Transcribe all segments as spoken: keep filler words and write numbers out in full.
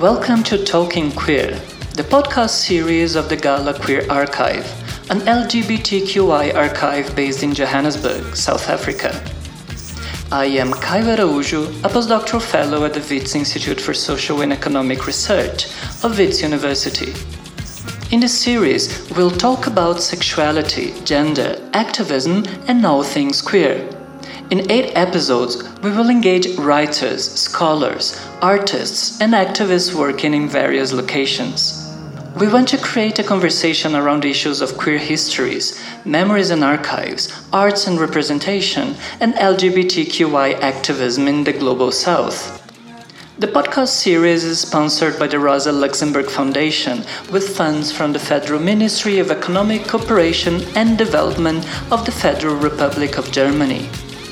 Welcome to Talking Queer, the podcast series of the Gala Queer Archive, an L G B T Q I archive based in Johannesburg, South Africa. I am Caio Araújo, a postdoctoral fellow at the Wits Institute for Social and Economic Research of Wits University. In this series, we'll talk about sexuality, gender, activism, and all things queer. In eight episodes, we will engage writers, scholars, artists, and activists working in various locations. We want to create a conversation around issues of queer histories, memories and archives, arts and representation, and L G B T Q I activism in the Global South. The podcast series is sponsored by the Rosa Luxemburg Foundation with funds from the Federal Ministry of Economic Cooperation and Development of the Federal Republic of Germany.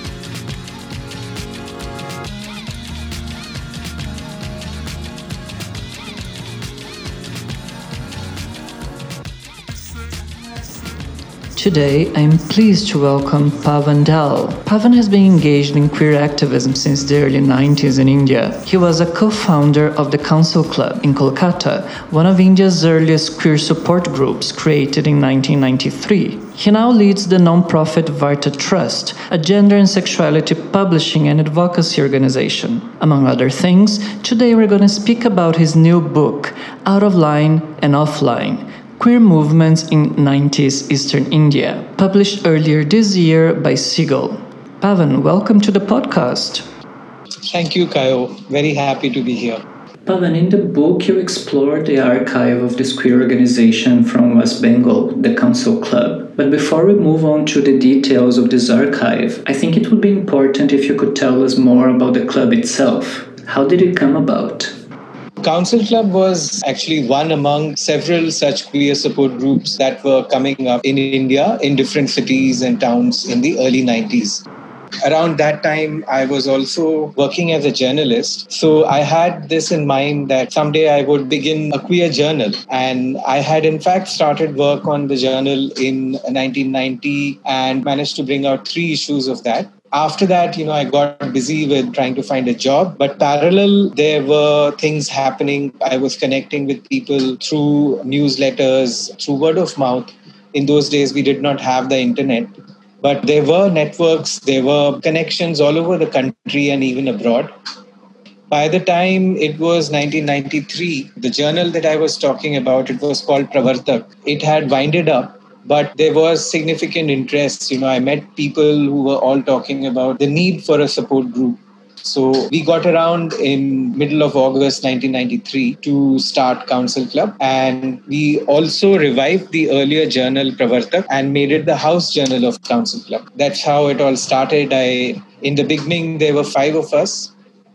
Today, I am pleased to welcome Pavan Dal. Pavan has been engaged in queer activism since the early nineties in India. He was a co-founder of the Council Club in Kolkata, one of India's earliest queer support groups created in nineteen ninety-three. He now leads the non-profit Varta Trust, a gender and sexuality publishing and advocacy organization. Among other things, today we're going to speak about his new book, Out of Line and Offline, Queer Movements in nineties Eastern India, published earlier this year by Seagull. Pavan, welcome to the podcast. Thank you, Caio. Very happy to be here. Pavan, in the book you explore the archive of this queer organization from West Bengal, the Council Club. But before we move on to the details of this archive, I think it would be important if you could tell us more about the club itself. How did it come about? Council Club was actually one among several such queer support groups that were coming up in India in different cities and towns in the early nineties. Around that time, I was also working as a journalist. So I had this in mind that someday I would begin a queer journal. And I had in fact started work on the journal in nineteen ninety and managed to bring out three issues of that. After that, you know, I got busy with trying to find a job, but parallel, there were things happening. I was connecting with people through newsletters, through word of mouth. In those days, we did not have the internet, but there were networks, there were connections all over the country and even abroad. By the time it was nineteen ninety-three, the journal that I was talking about, it was called Pravartak. It had winded up. But there was significant interest. You know, I met people who were all talking about the need for a support group. So we got around in middle of August nineteen ninety-three to start Council Club. And we also revived the earlier journal Pravartak and made it the house journal of Council Club. That's how it all started. I, in the beginning, there were five of us.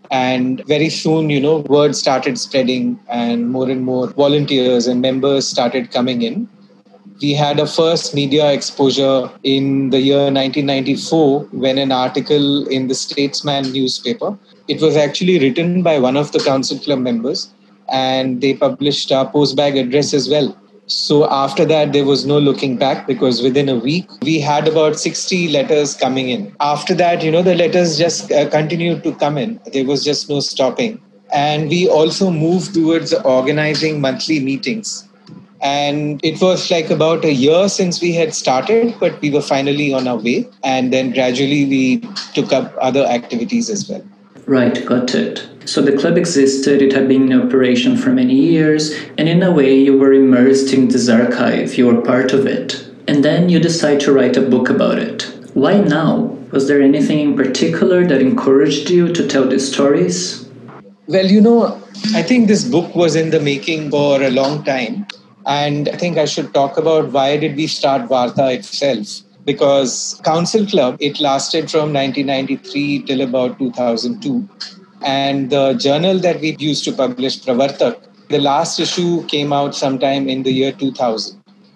And very soon, you know, word started spreading and more and more volunteers and members started coming in. We had a first media exposure in the year nineteen ninety-four when an article in the Statesman newspaper, it was actually written by one of the Council Club members and they published our postbag address as well. So after that, there was no looking back because within a week, we had about sixty letters coming in. After that, you know, the letters just uh, continued to come in. There was just no stopping. And we also moved towards organizing monthly meetings. And it was like about a year since we had started, but we were finally on our way. And then gradually we took up other activities as well. Right, got it. So the club existed, it had been in operation for many years, and in a way you were immersed in this archive, you were part of it. And then you decide to write a book about it. Why now? Was there anything in particular that encouraged you to tell these stories? Well, you know, I think this book was in the making for a long time. And I think I should talk about why did we start Varta itself. Because Council Club, it lasted from nineteen ninety-three till about two thousand two. And the journal that we used to publish, Pravartak, the last issue came out sometime in the year two thousand.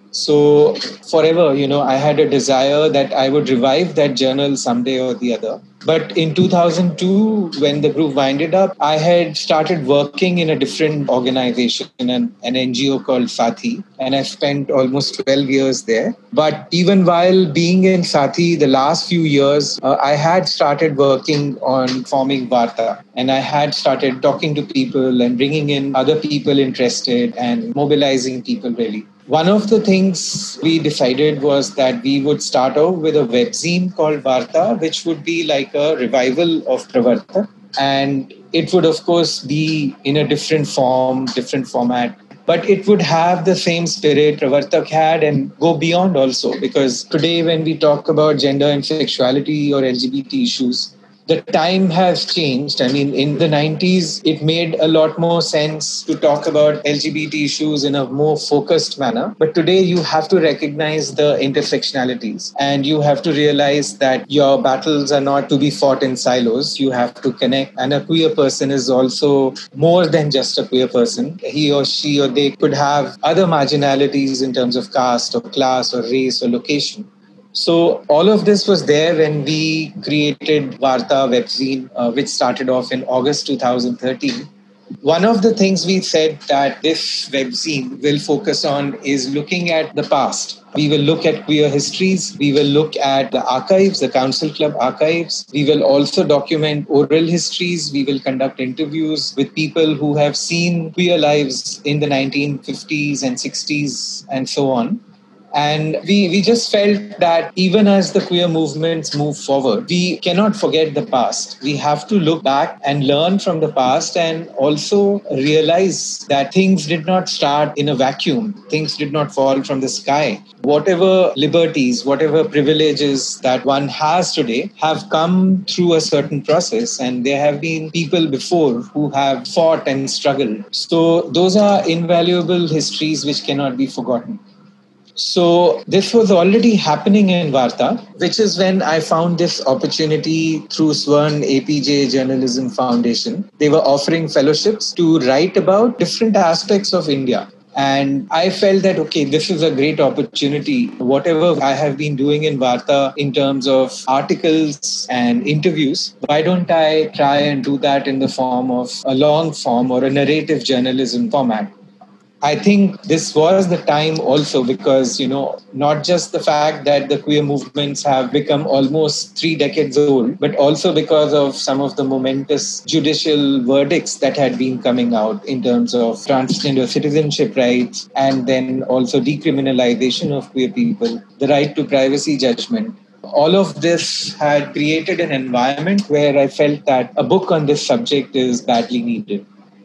So forever, you know, I had a desire that I would revive that journal someday or the other. But in two thousand two, when the group winded up, I had started working in a different organization, an, an N G O called Sathi, and I spent almost twelve years there. But even while being in Sathi, the last few years, uh, I had started working on forming Varta, and I had started talking to people and bringing in other people interested and mobilizing people really. One of the things we decided was that we would start out with a webzine called Varta, which would be like a revival of Pravartak. And it would, of course, be in a different form, different format. But it would have the same spirit Pravartak had and go beyond also. Because today, when we talk about gender and sexuality or L G B T issues, the time has changed. I mean, in the nineties, it made a lot more sense to talk about L G B T issues in a more focused manner. But today, you have to recognize the intersectionalities and you have to realize that your battles are not to be fought in silos. You have to connect. And a queer person is also more than just a queer person. He or she or they could have other marginalities in terms of caste or class or race or location. So all of this was there when we created Varta webzine, uh, which started off in August two thousand thirteen. One of the things we said that this webzine will focus on is looking at the past. We will look at queer histories. We will look at the archives, the Council Club archives. We will also document oral histories. We will conduct interviews with people who have seen queer lives in the nineteen fifties and sixties and so on. And we, we just felt that even as the queer movements move forward, we cannot forget the past. We have to look back and learn from the past and also realize that things did not start in a vacuum. Things did not fall from the sky. Whatever liberties, whatever privileges that one has today have come through a certain process. And there have been people before who have fought and struggled. So those are invaluable histories which cannot be forgotten. So this was already happening in Varta, which is when I found this opportunity through Swarn A P J Journalism Foundation. They were offering fellowships to write about different aspects of India. And I felt that, okay, this is a great opportunity. Whatever I have been doing in Varta in terms of articles and interviews, why don't I try and do that in the form of a long form or a narrative journalism format? I think this was the time also because, you know, not just the fact that the queer movements have become almost three decades old, but also because of some of the momentous judicial verdicts that had been coming out in terms of transgender citizenship rights and then also decriminalization of queer people, the right to privacy judgment. All of this had created an environment where I felt that a book on this subject is badly needed.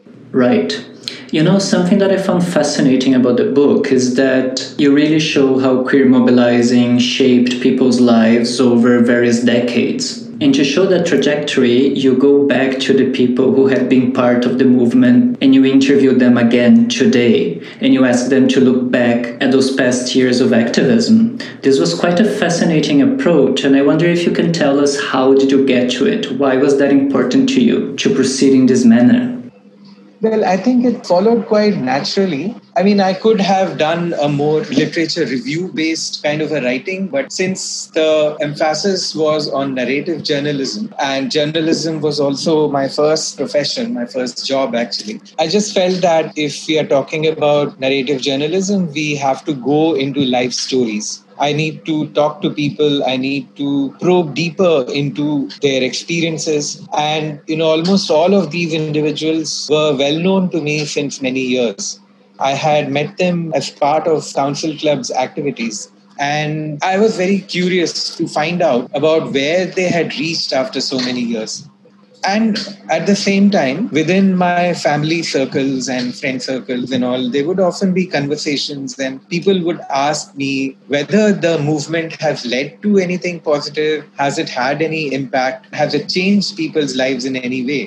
Right. You know, something that I found fascinating about the book is that you really show how queer mobilizing shaped people's lives over various decades. And to show that trajectory, you go back to the people who have been part of the movement and you interview them again today. And you ask them to look back at those past years of activism. This was quite a fascinating approach, and I wonder if you can tell us how did you get to it? Why was that important to you to proceed in this manner? Well, I think it followed quite naturally. I mean, I could have done a more literature review-based kind of a writing, but since the emphasis was on narrative journalism, and journalism was also my first profession, my first job actually, I just felt that if we are talking about narrative journalism, we have to go into life stories. I need to talk to people. I need to probe deeper into their experiences. And, you know, almost all of these individuals were well known to me since many years. I had met them as part of Council Club's activities. And I was very curious to find out about where they had reached after so many years. And at the same time, within my family circles and friend circles and all, there would often be conversations and people would ask me whether the movement has led to anything positive. Has it had any impact? Has it changed people's lives in any way?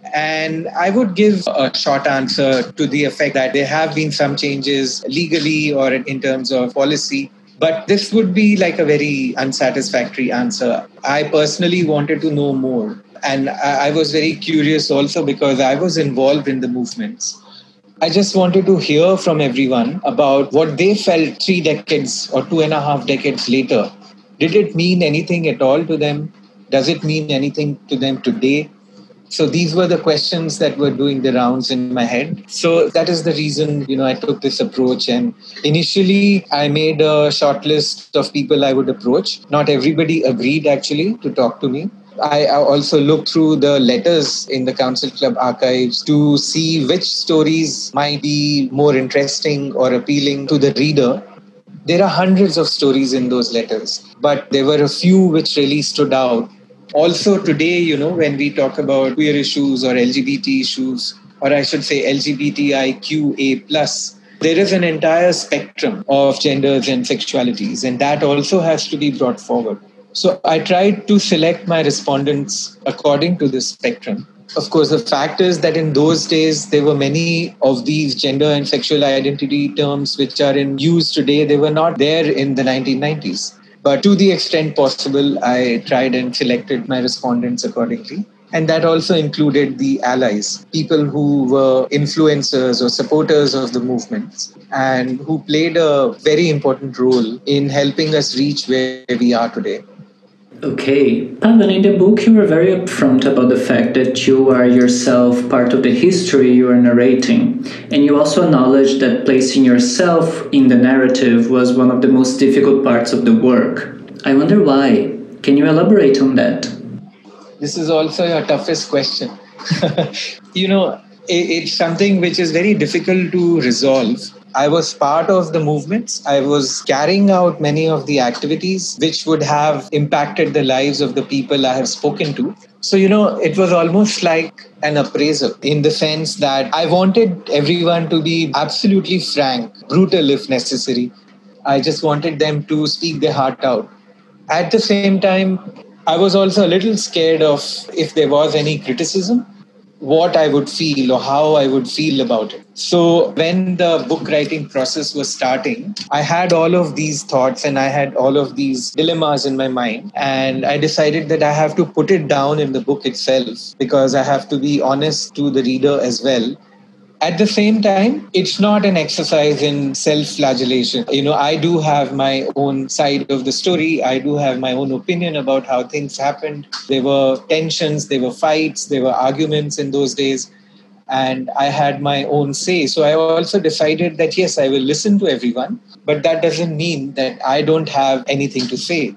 And I would give a short answer to the effect that there have been some changes legally or in terms of policy. But this would be like a very unsatisfactory answer. I personally wanted to know more. And I was very curious also because I was involved in the movements. I just wanted to hear from everyone about what they felt three decades or two and a half decades later. Did it mean anything at all to them? Does it mean anything to them today? So these were the questions that were doing the rounds in my head. So that is the reason, you know, I took this approach. And initially, I made a short list of people I would approach. Not everybody agreed actually to talk to me. I also looked through the letters in the Council Club archives to see which stories might be more interesting or appealing to the reader. There are hundreds of stories in those letters, but there were a few which really stood out. Also today, you know, when we talk about queer issues or L G B T issues, or I should say L G B T I Q A plus, there is an entire spectrum of genders and sexualities, and that also has to be brought forward. So I tried to select my respondents according to this spectrum. Of course, the fact is that in those days, there were many of these gender and sexual identity terms which are in use today. They were not there in the nineteen nineties. But to the extent possible, I tried and selected my respondents accordingly. And that also included the allies, people who were influencers or supporters of the movements and who played a very important role in helping us reach where we are today. Okay. Pavan, in the book, you were very upfront about the fact that you are yourself part of the history you are narrating. And you also acknowledged that placing yourself in the narrative was one of the most difficult parts of the work. I wonder why. Can you elaborate on that? This is also your toughest question. You know, it's something which is very difficult to resolve. I was part of the movements. I was carrying out many of the activities which would have impacted the lives of the people I have spoken to. So, you know, it was almost like an appraisal in the sense that I wanted everyone to be absolutely frank, brutal if necessary. I just wanted them to speak their heart out. At the same time, I was also a little scared of if there was any criticism, what I would feel or how I would feel about it. So when the book writing process was starting, I had all of these thoughts and I had all of these dilemmas in my mind. And I decided that I have to put it down in the book itself because I have to be honest to the reader as well. At the same time, it's not an exercise in self-flagellation. You know, I do have my own side of the story. I do have my own opinion about how things happened. There were tensions, there were fights, there were arguments in those days. And I had my own say. So I also decided that, yes, I will listen to everyone. But that doesn't mean that I don't have anything to say.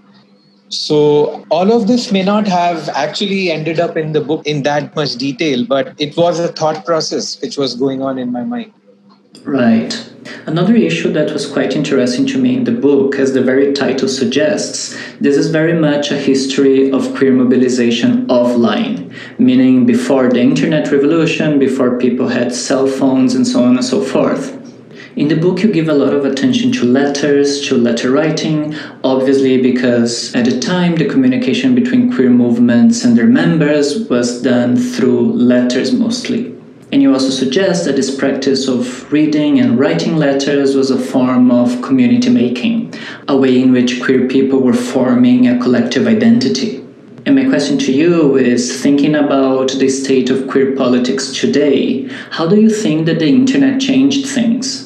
So all of this may not have actually ended up in the book in that much detail, but it was a thought process which was going on in my mind. Right. Another issue that was quite interesting to me in the book, as the very title suggests, this is very much a history of queer mobilization offline, meaning before the internet revolution, before people had cell phones and so on and so forth. In the book, you give a lot of attention to letters, to letter writing, obviously because at the time the communication between queer movements and their members was done through letters mostly. And you also suggest that this practice of reading and writing letters was a form of community making, a way in which queer people were forming a collective identity. And my question to you is, thinking about the state of queer politics today, how do you think that the internet changed things?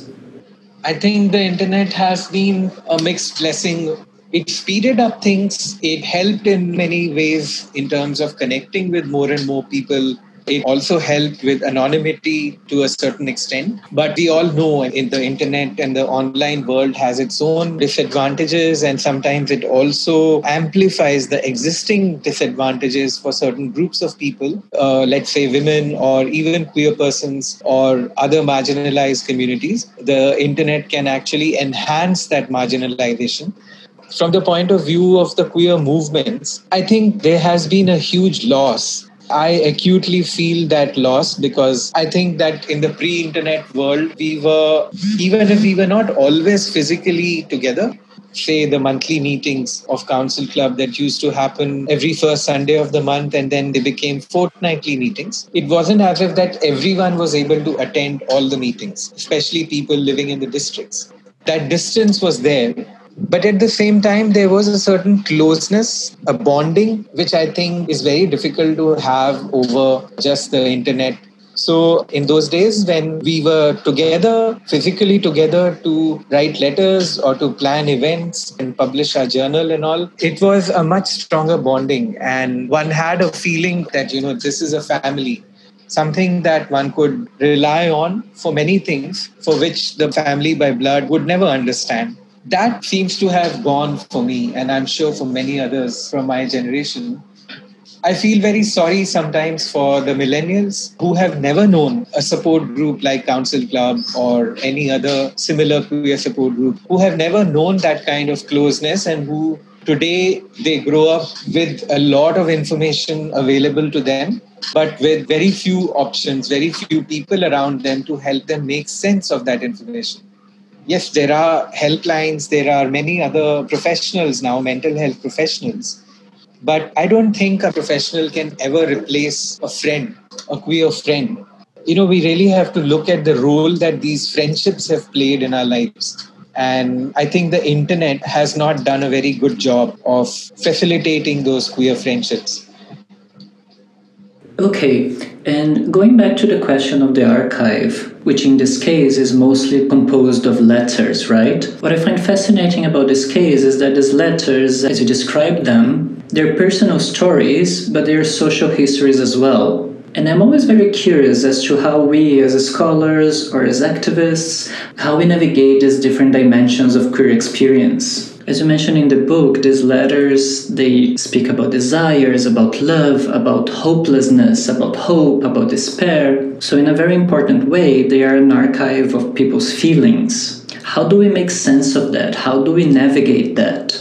I think the internet has been a mixed blessing. It speeded up things. It helped in many ways in terms of connecting with more and more people. It also helped with anonymity to a certain extent. But we all know in the internet and the online world has its own disadvantages, and sometimes it also amplifies the existing disadvantages for certain groups of people, uh, let's say women or even queer persons or other marginalized communities. The internet can actually enhance that marginalization. From the point of view of the queer movements, I think there has been a huge loss. I acutely feel that loss because I think that in the pre-internet world, we were, even if we were not always physically together, say the monthly meetings of Council Club that used to happen every first Sunday of the month and then they became fortnightly meetings. It wasn't as if that everyone was able to attend all the meetings, especially people living in the districts. That distance was there. But at the same time, there was a certain closeness, a bonding, which I think is very difficult to have over just the internet. So in those days when we were together, physically together to write letters or to plan events and publish our journal and all, it was a much stronger bonding. And one had a feeling that, you know, this is a family, something that one could rely on for many things for which the family by blood would never understand. That seems to have gone for me, and I'm sure for many others from my generation. I feel very sorry sometimes for the millennials who have never known a support group like Council Club or any other similar queer support group, who have never known that kind of closeness, and who today they grow up with a lot of information available to them, but with very few options, very few people around them to help them make sense of that information. Yes, there are helplines, there are many other professionals now, mental health professionals. But I don't think a professional can ever replace a friend, a queer friend. You know, we really have to look at the role that these friendships have played in our lives. And I think the internet has not done a very good job of facilitating those queer friendships. Okay, and going back to the question of the archive, which in this case is mostly composed of letters, right? What I find fascinating about this case is that these letters, as you described them, they're personal stories, but they're social histories as well. And I'm always very curious as to how we as scholars or as activists, how we navigate these different dimensions of queer experience. As you mentioned in the book, these letters, they speak about desires, about love, about hopelessness, about hope, about despair. So in a very important way, they are an archive of people's feelings. How do we make sense of that? How do we navigate that?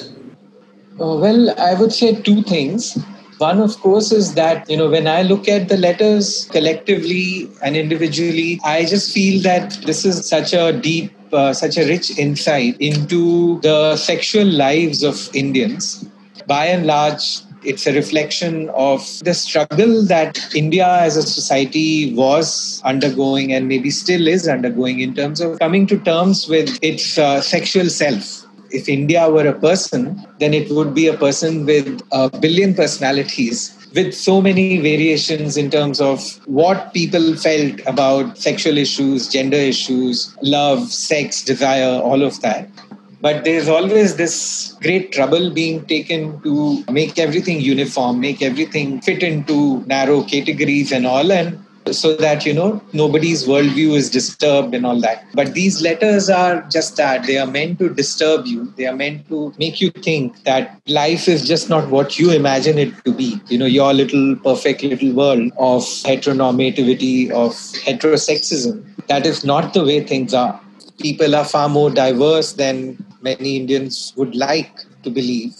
Uh, well, I would say two things. One, of course, is that, you know, when I look at the letters collectively and individually, I just feel that this is such a deep, uh, such a rich insight into the sexual lives of Indians. By and large, it's a reflection of the struggle that India as a society was undergoing and maybe still is undergoing in terms of coming to terms with its uh, sexual self. If India were a person, then it would be a person with a billion personalities, with so many variations in terms of what people felt about sexual issues, gender issues, love, sex, desire, all of that. But there's always this great trouble being taken to make everything uniform, make everything fit into narrow categories and all, and so that, you know, nobody's worldview is disturbed and all that. But these letters are just that. They are meant to disturb you. They are meant to make you think that life is just not what you imagine it to be. You know, your little perfect little world of heteronormativity, of heterosexism. That is not the way things are. People are far more diverse than many Indians would like to believe.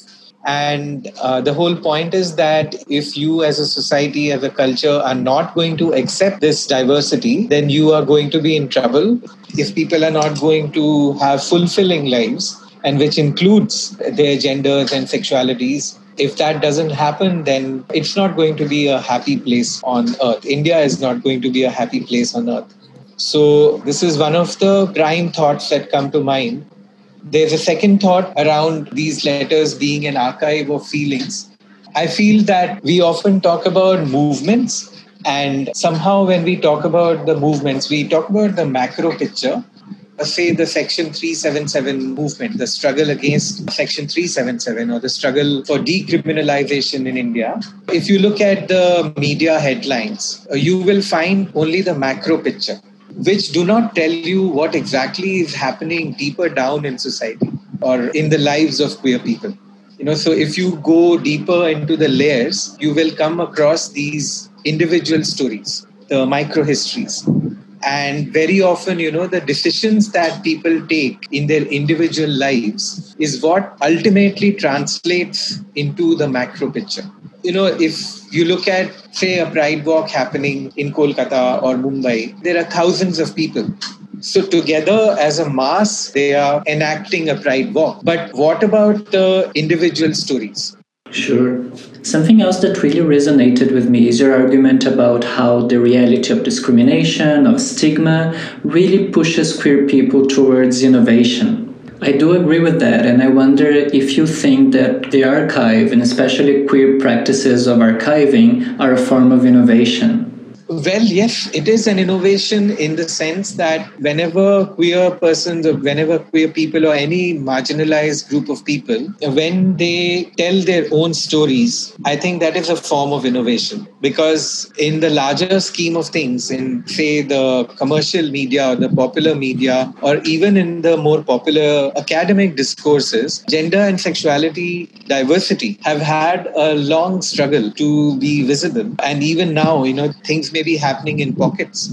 And uh, the whole point is that if you as a society, as a culture are not going to accept this diversity, then you are going to be in trouble. If people are not going to have fulfilling lives, and which includes their genders and sexualities, if that doesn't happen, then it's not going to be a happy place on earth. India is not going to be a happy place on earth. So this is one of the prime thoughts that come to mind. There's a second thought around these letters being an archive of feelings. I feel that we often talk about movements, and somehow when we talk about the movements, we talk about the macro picture. Say the Section three seventy-seven movement, the struggle against Section three seventy-seven or the struggle for decriminalization in India. If you look at the media headlines, you will find only the macro picture, which do not tell you what exactly is happening deeper down in society or in the lives of queer people. You know, so if you go deeper into the layers, you will come across these individual stories, the micro histories. And very often, you know, the decisions that people take in their individual lives is what ultimately translates into the macro picture. You know, if you look at, say, a pride walk happening in Kolkata or Mumbai, there are thousands of people. So together as a mass, they are enacting a pride walk. But what about the individual stories? Sure. Something else that really resonated with me is your argument about how the reality of discrimination, of stigma, really pushes queer people towards innovation. I do agree with that, and I wonder if you think that the archive, and especially queer practices of archiving, are a form of innovation. Well, yes, it is an innovation in the sense that whenever queer persons or whenever queer people or any marginalized group of people, when they tell their own stories, I think that is a form of innovation. Because in the larger scheme of things, in say the commercial media or the popular media, or even in the more popular academic discourses, gender and sexuality diversity have had a long struggle to be visible. And even now, you know, things may be happening in pockets.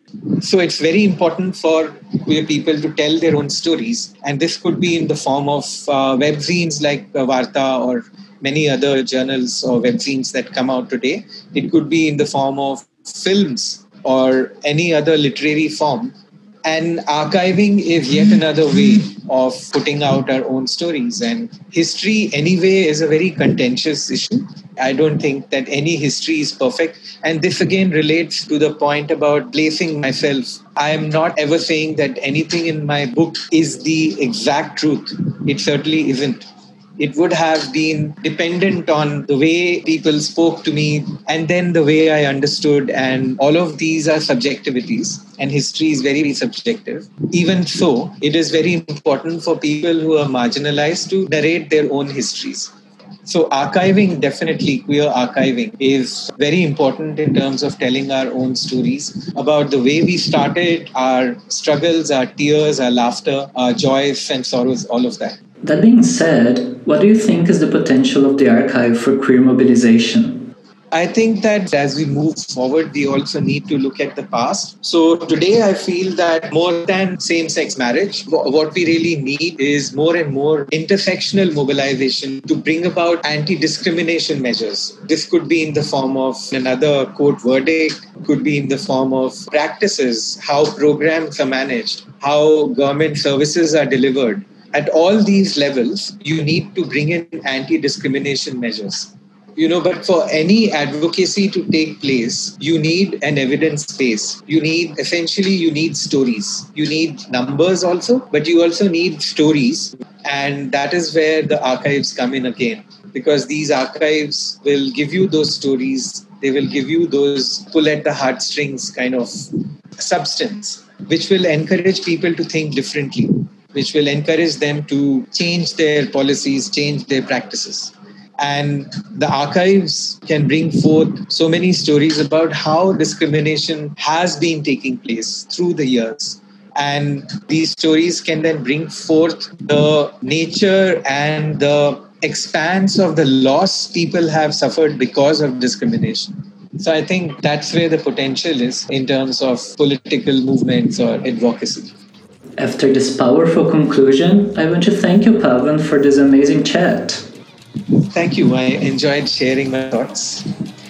So it's very important for queer people to tell their own stories. And this could be in the form of uh, webzines like uh, Varta or many other journals or webzines that come out today. It could be in the form of films or any other literary form. And archiving is yet another way of putting out our own stories. And history, anyway, is a very contentious issue. I don't think that any history is perfect. And this again relates to the point about placing myself. I am not ever saying that anything in my book is the exact truth. It certainly isn't. It would have been dependent on the way people spoke to me and then the way I understood. And all of these are subjectivities, and history is very subjective. Even so, it is very important for people who are marginalized to narrate their own histories. So archiving, definitely queer archiving, is very important in terms of telling our own stories about the way we started, our struggles, our tears, our laughter, our joys and sorrows, all of that. That being said, what do you think is the potential of the archive for queer mobilization? I think that as we move forward, we also need to look at the past. So today I feel that more than same-sex marriage, what we really need is more and more intersectional mobilization to bring about anti-discrimination measures. This could be in the form of another court verdict, could be in the form of practices, how programs are managed, how government services are delivered. At all these levels, you need to bring in anti-discrimination measures. You know, but for any advocacy to take place, you need an evidence base. You need, essentially, you need stories. You need numbers also, but you also need stories. And that is where the archives come in again. Because these archives will give you those stories. They will give you those pull at the heartstrings kind of substance, which will encourage people to think differently, which will encourage them to change their policies, change their practices. And the archives can bring forth so many stories about how discrimination has been taking place through the years. And these stories can then bring forth the nature and the expanse of the loss people have suffered because of discrimination. So I think that's where the potential is in terms of political movements or advocacy. After this powerful conclusion, I want to thank you, Pavan, for this amazing chat. Thank you. I enjoyed sharing my thoughts.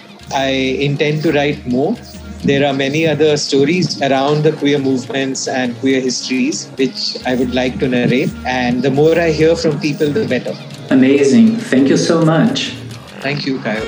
I intend to write more. There are many other stories around the queer movements and queer histories, which I would like to narrate. And the more I hear from people, the better. Amazing. Thank you so much. Thank you, Kyle.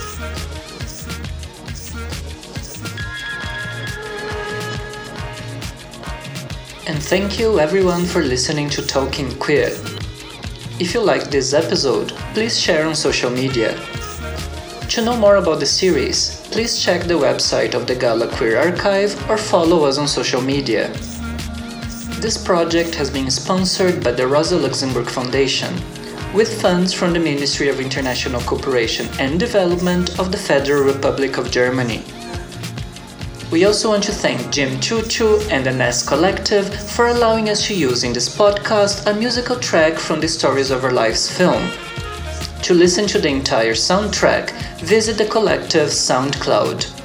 And thank you everyone for listening to Talking Queer. If you liked this episode, please share on social media. To know more about the series, please check the website of the Gala Queer Archive or follow us on social media. This project has been sponsored by the Rosa Luxemburg Foundation, with funds from the Ministry of International Cooperation and Development of the Federal Republic of Germany. We also want to thank Jim Choo Choo and the Nest Collective for allowing us to use in this podcast a musical track from the Stories of Our Lives film. To listen to the entire soundtrack, visit the Collective's SoundCloud.